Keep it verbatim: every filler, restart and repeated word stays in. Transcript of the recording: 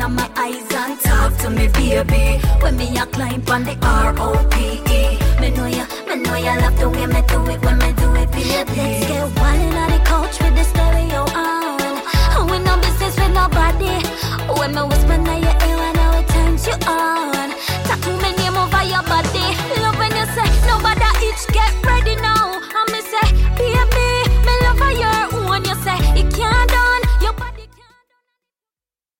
on my eyes and talk to me, baby. When me a climb on the R O P E. Me know ya, me know ya love the way me do it when me do it, baby. Let's get wild on the couch with the stereo on. We no business with nobody. When me was